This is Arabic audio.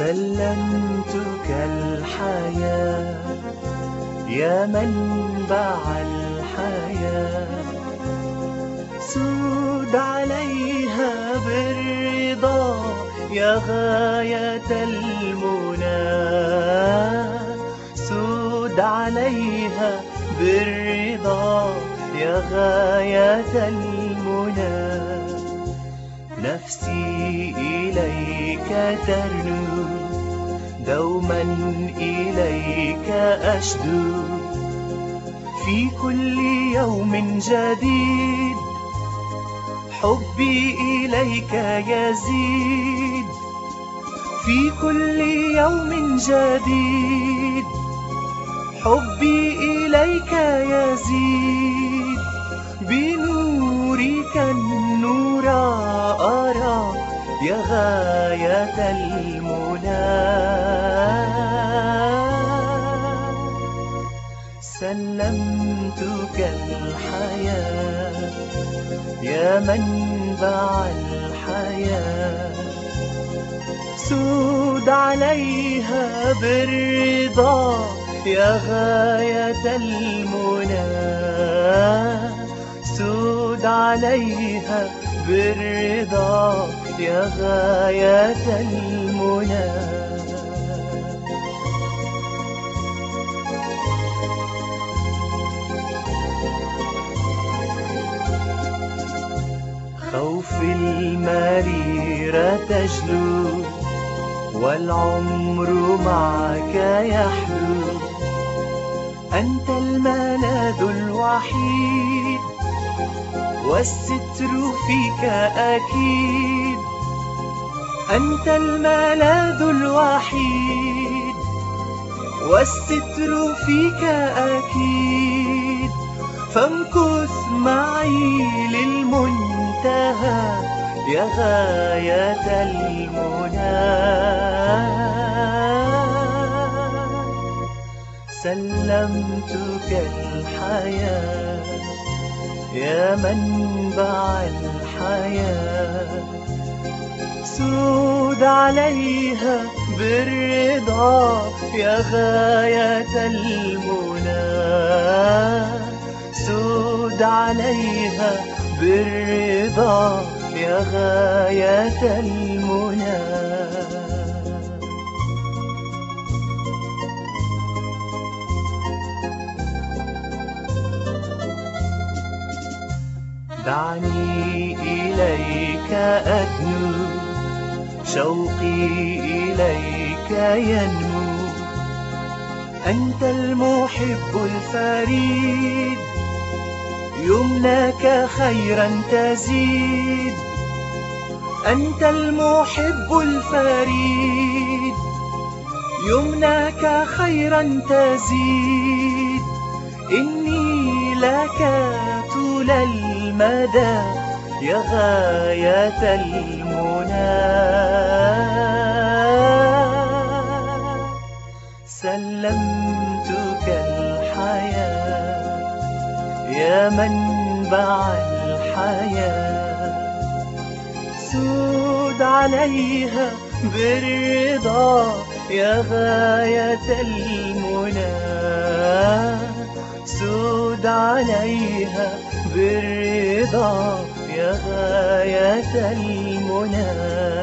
سلمتك الحياة يا منبع الحياة، سود عليها بالرضا يا غاية المنى، سود عليها بالرضا يا غاية المنى. نفسي إليك ترنو دوما إليك أشدو، في كل يوم جديد حبي إليك يزيد، في كل يوم جديد حبي إليك يزيد، بنورك النور أرى يا غاية المنى. سلمتك الحياة يا منبع الحياة، سود عليها بالرضا يا غاية المنى، سود عليها بالرضا يا غاية المنى. خوف المريرة تجلو والعمر معك يحلو، أنت الملاذ الوحيد والستر فيك أكيد، أنت الملاذ الوحيد والستر فيك أكيد، فامكث معي للمنتهى يا غاية المنى. سلمتك الحياة يا منبع الحياة، سود عليها بالرضا يا غاية المنى، سود عليها بالرضا يا غاية المنى. دعني إليك أدنو، شوقي إليك ينمو، أنت المحب الفريد يمناك خيرا تزيد، أنت المحب الفريد يمناك خيرا تزيد، إني لك طول المدى يا غاية المنى. سلمتك الحياة يا منبع الحياة، سود عليها بالرضا يا غاية المنى، سود عليها بالرضا يا غاية المنى.